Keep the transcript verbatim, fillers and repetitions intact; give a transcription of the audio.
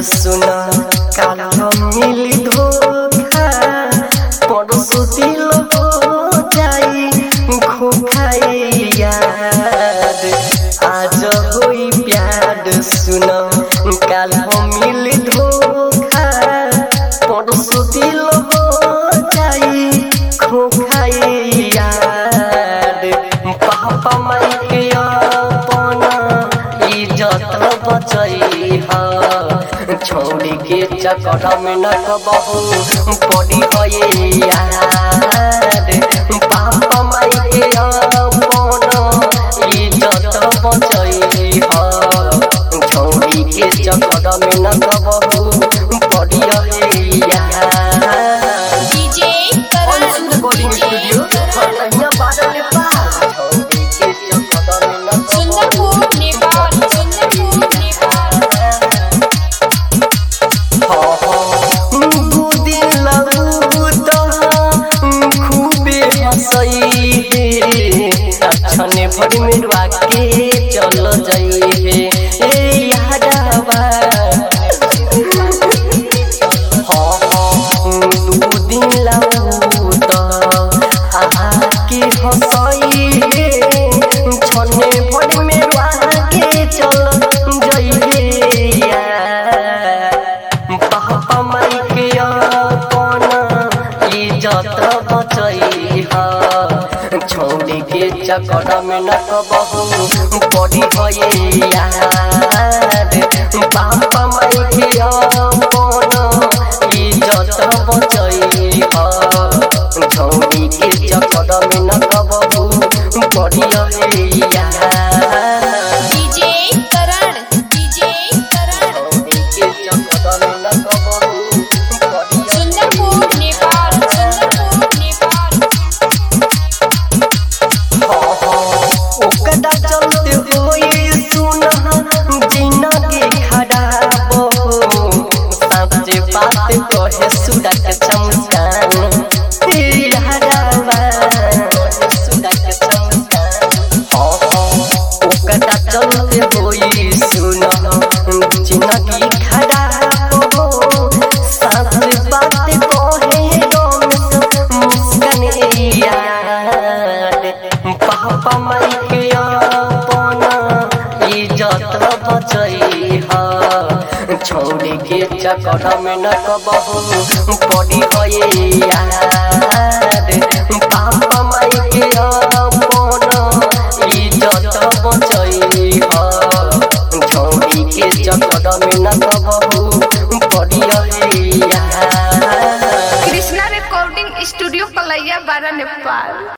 सुना काल मिली धोखा परसों दिल हो जाई खोखाए याद आज होई प्यार सुना काल मिली धोखा परसों दिल हो जाई खोखाए याद पापा माई के अपना इज्जत बचई छोड़ी के चक्कर में न कबहू पड़ी है याद पापा माई के अपना इज्जत बचई छोड़ी के चक्कर में न कबहू पड़ी है याद डीजे करण रिकॉर्डिंग स्टूडियो हरनिया बादल नेपाल छोड़ी के चक्कर में न सुंदरपुर नेपाल सुंदरपुर नेपाल छने भर मेरवा के चल जाई है ए यादवा हाँ दू दिन लाऊ तो आके हंसई है छने भर मेरवा के चल जाई है पापा माई के अपना इज्जत बचई छोड़ी के चक्कर में न कबहू पड़ी है याद पापा माई के अपना इज्जत बचई छोड़ी के चक्कर में न कबहू पड़ी है याद डीजे करण डीजे करण छोड़ी के चक्कर में न कबहू पड़ी है सुंदरपुर नेपाल सुंदरपुर नेपाल ओकदा चलते होई सुना जिंदगी खराब हो सच्चे बात कहे सुडक चमकान हरावा सुडक चमकान ओकदा चलते होई सुना जिंदगी खराब हो सच्चे बात कहे मुस्कान याद पापा माई के अपना इज्जत बचई छोड़ी के चक्कर में न कबहू पड़ी है याद पापा माई के अपना इज्जत बचई छोड़ी के चक्कर में न कबहू पड़ी है याद कृष्णा रिकॉर्डिंग स्टूडियो पलैया बारा नेपाल।